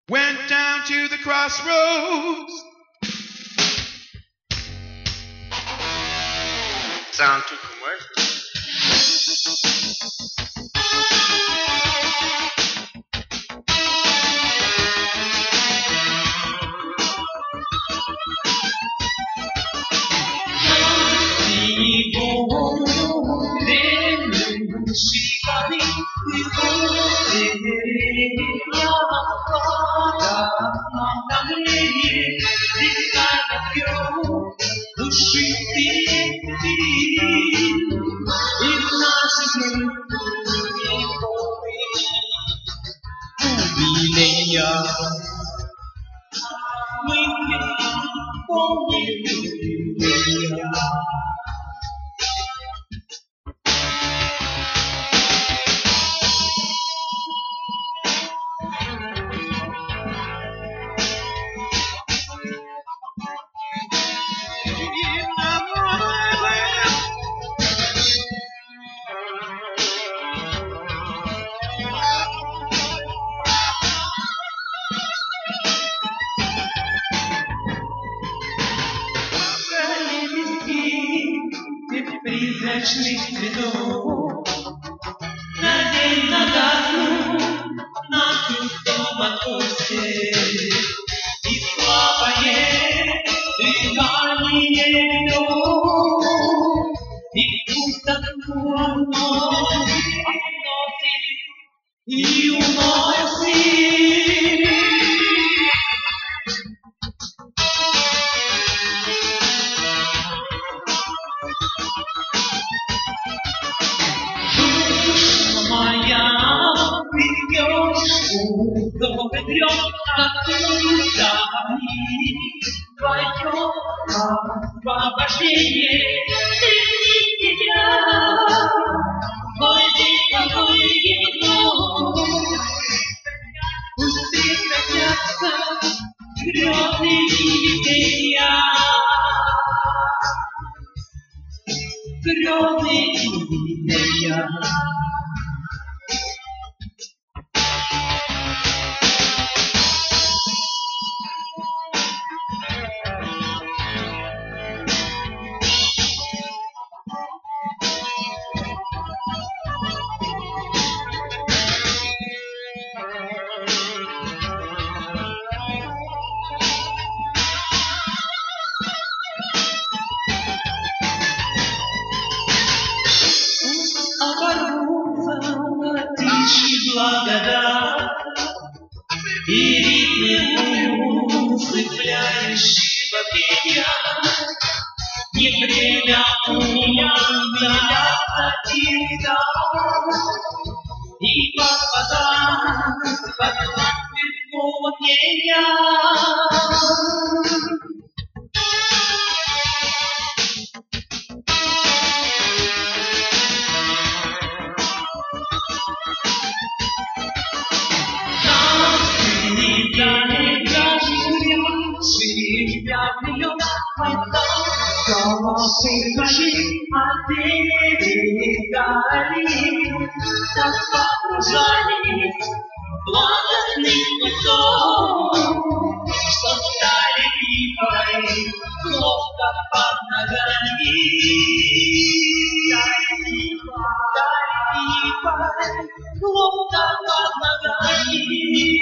Went down to the crossroads. Sound too commercial. Призрачных цветов на день нагасну на пустом откосе, и слабое дыхание льдов, и пустоту оно относит и уносит. Добрый трёх откуда твоё освобождение среди тебя. Войди с тобой вино, пусть прекратятся грёзы и видения, грёзы и видения. Благодать и ритмы усыпляющего пения. Не время умиляться и летать, и попадать под светлого мнения. Голосы наши отберегали, так погружались в благостный песок, что стали липой ловко под ногами. Стали липой ловко под ногами.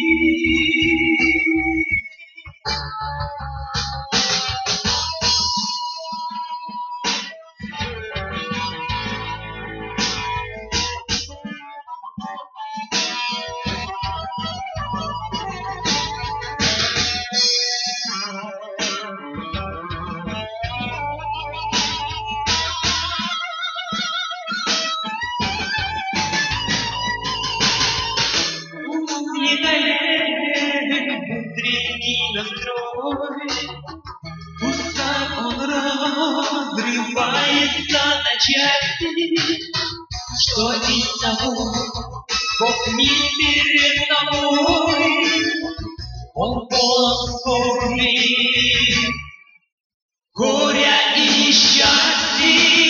Внутренний настрой, пускай он разрывается на части, что из того Бог мир перед тобой, он полон скорби, горя и несчастья.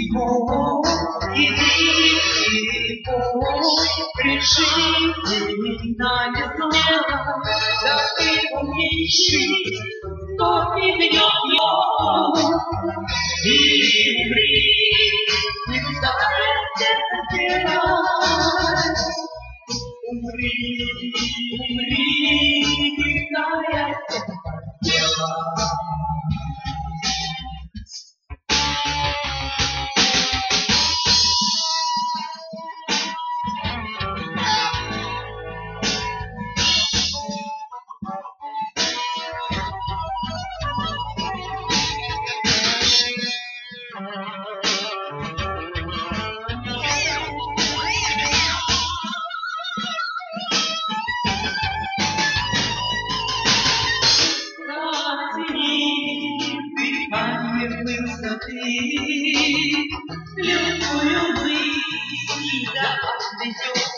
Решительно не смело, да ты умнейший, кто ведет его. И умри, не старайся делать. Умри, не старайся делать. Любую жизнь, да,